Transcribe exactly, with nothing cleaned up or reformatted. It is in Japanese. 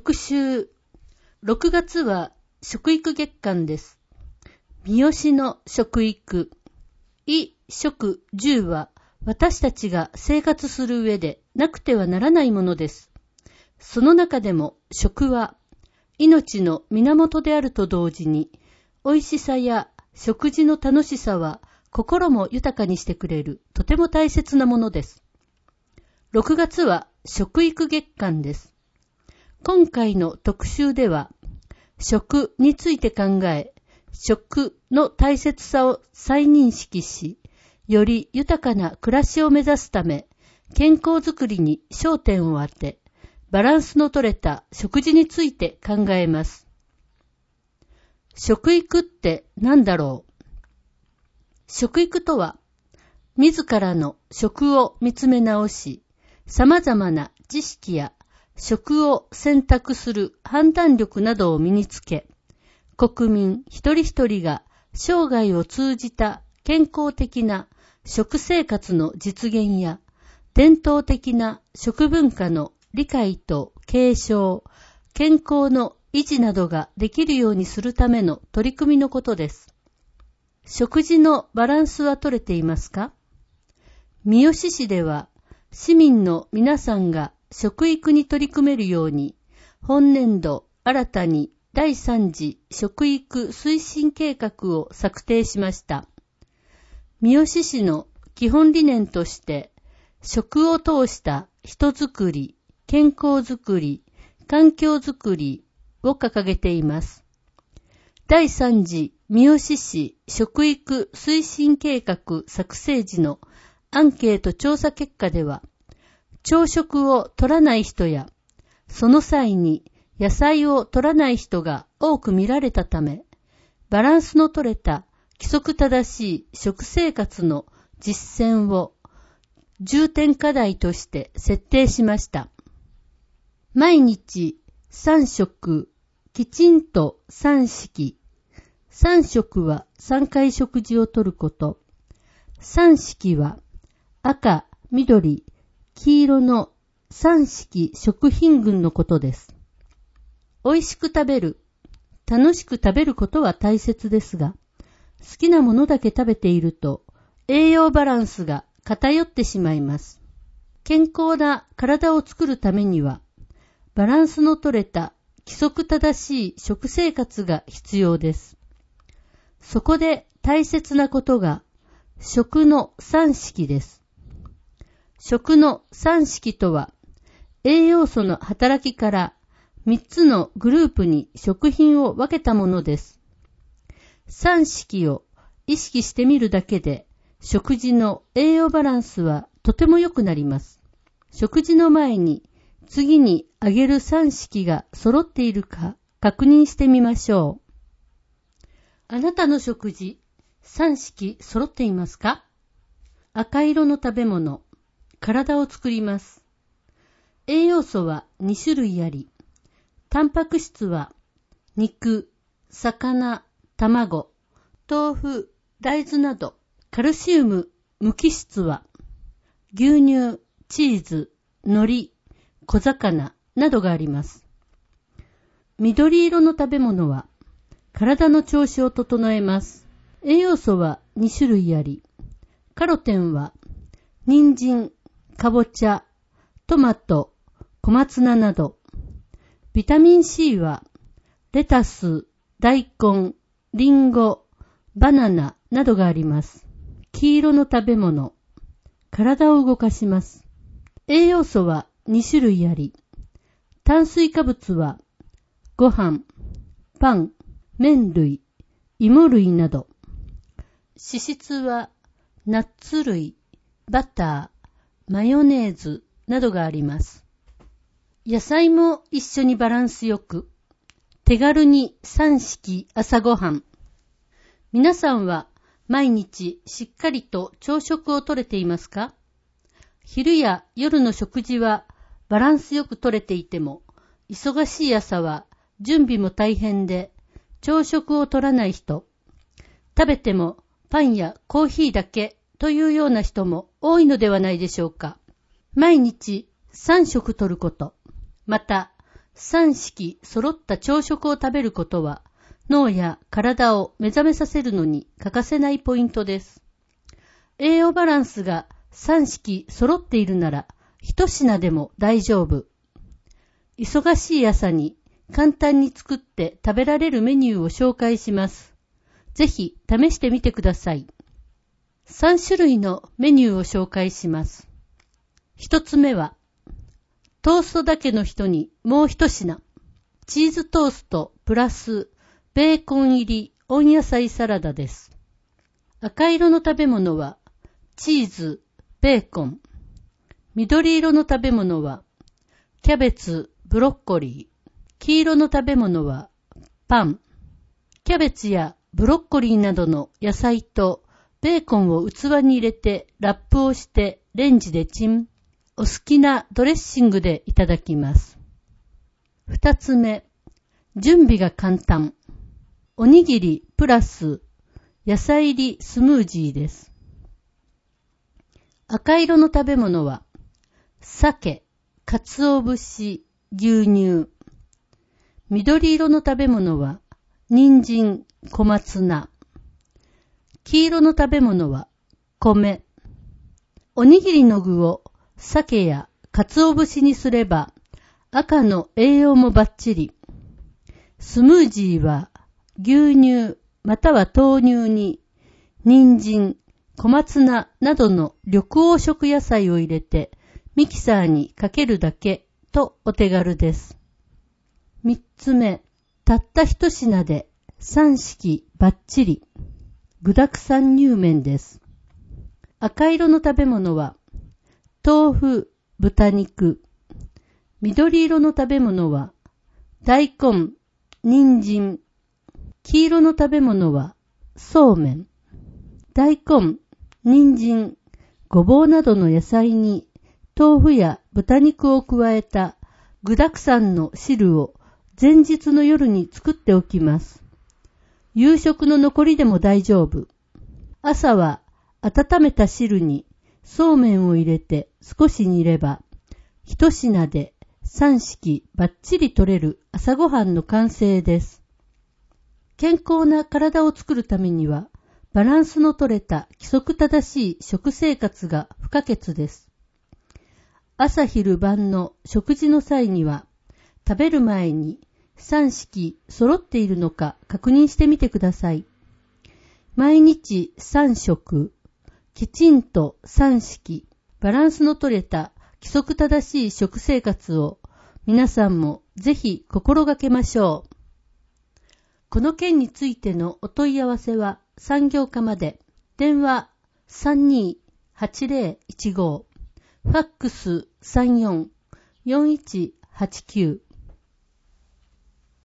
特集。ろくがつは食育月間です。三好の食育。衣食住は私たちが生活する上でなくてはならないものです。その中でも食は命の源であると同時に、美味しさや食事の楽しさは心も豊かにしてくれるとても大切なものです。ろくがつは食育月間です。今回の特集では、食について考え、食の大切さを再認識し、より豊かな暮らしを目指すため、健康づくりに焦点を当て、バランスの取れた食事について考えます。食育って何だろう？食育とは、自らの食を見つめ直し、様々な知識や食を選択する判断力などを身につけ、国民一人一人が生涯を通じた健康的な食生活の実現や、伝統的な食文化の理解と継承、健康の維持などができるようにするための取り組みのことです。食事のバランスは取れていますか？三好市では、市民の皆さんが食育に取り組めるように、本年度新たにだいさん次食育推進計画を策定しました。三好市の基本理念として、食を通した人づくり、健康づくり、環境づくりを掲げています。だいさん次三好市食育推進計画作成時のアンケート調査結果では、朝食を取らない人や、その際に野菜を取らない人が多く見られたため、バランスの取れた規則正しい食生活の実践を重点課題として設定しました。毎日さん食、きちんとさん式。さん食はさんかい食事をとること。さん式は赤、緑、黄色のさん式食品群のことです。美味しく食べる、楽しく食べることは大切ですが、好きなものだけ食べていると栄養バランスが偏ってしまいます。健康な体を作るためには、バランスの取れた規則正しい食生活が必要です。そこで大切なことが食のさん式です。食のさん式とは、栄養素の働きからみっつのグループに食品を分けたものです。さん式を意識してみるだけで、食事の栄養バランスはとても良くなります。食事の前に次に挙げるさん式が揃っているか確認してみましょう。あなたの食事、さん式揃っていますか？赤色の食べ物、体を作ります。栄養素はに種類あり、タンパク質は肉、魚、卵、豆腐、大豆など、カルシウム、無機質は牛乳、チーズ、海苔、小魚などがあります。緑色の食べ物は体の調子を整えます。栄養素はに種類あり、カロテンは人参、かぼちゃ、トマト、小松菜など、ビタミン C はレタス、大根、リンゴ、バナナなどがあります。黄色の食べ物、体を動かします。栄養素はに種類あり、炭水化物はご飯、パン、麺類、芋類など、脂質はナッツ類、バター、マヨネーズなどがあります。野菜も一緒にバランスよく、手軽にさん式朝ごはん。皆さんは毎日しっかりと朝食をとれていますか？昼や夜の食事はバランスよくとれていても、忙しい朝は準備も大変で、朝食をとらない人、食べてもパンやコーヒーだけというような人も多いのではないでしょうか。毎日さん食とること、また三式揃った朝食を食べることは、脳や体を目覚めさせるのに欠かせないポイントです。栄養バランスが三式揃っているなら、一品でも大丈夫。忙しい朝に簡単に作って食べられるメニューを紹介します。ぜひ試してみてください。さん種類のメニューを紹介します。一つ目は、トーストだけの人にもう一品。チーズトーストプラスベーコン入り温野菜サラダです。赤色の食べ物はチーズ、ベーコン。緑色の食べ物はキャベツ、ブロッコリー。黄色の食べ物はパン。キャベツやブロッコリーなどの野菜とベーコンを器に入れてラップをしてレンジでチン。お好きなドレッシングでいただきます。二つ目、準備が簡単。おにぎりプラス野菜入りスムージーです。赤色の食べ物は鮭、鰹節、牛乳。緑色の食べ物は人参、小松菜。黄色の食べ物は米。おにぎりの具を鮭や鰹節にすれば赤の栄養もバッチリ。スムージーは牛乳または豆乳に人参、小松菜などの緑黄色野菜を入れてミキサーにかけるだけとお手軽です。三つ目、たった一品で三式バッチリ。具沢山乳麺です。赤色の食べ物は豆腐、豚肉。緑色の食べ物は大根、人参。黄色の食べ物はそうめん。大根、人参、ごぼうなどの野菜に豆腐や豚肉を加えた具沢山の汁を前日の夜に作っておきます。夕食の残りでも大丈夫。朝は温めた汁にそうめんを入れて少し煮れば、一品で三式バッチリ取れる朝ごはんの完成です。健康な体を作るためには、バランスの取れた規則正しい食生活が不可欠です。朝昼晩の食事の際には、食べる前に三式揃っているのか確認してみてください。毎日三食、きちんと三式、バランスの取れた規則正しい食生活を皆さんもぜひ心がけましょう。この件についてのお問い合わせは産業課まで。電話 さんにーはちぜろいちご、ファックス さんよん よんいちはちきゅう。